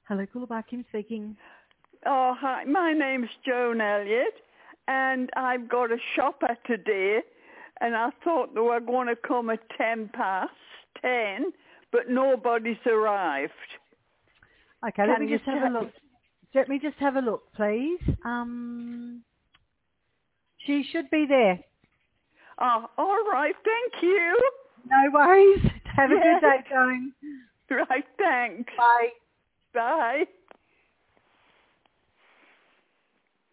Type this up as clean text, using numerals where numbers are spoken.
Hello, Coolabah, Kim speaking. Oh, hi. My name's Joan Elliott, and I've got a shopper today, and I thought they were going to come at 10:10, but nobody's arrived. Okay, let Can me you just have a tell? look. Let me just have a look, please. She should be there. Oh, all right. Thank you. No worries. Have a good Yes. day, Joan. Right. Thanks. Bye. Bye.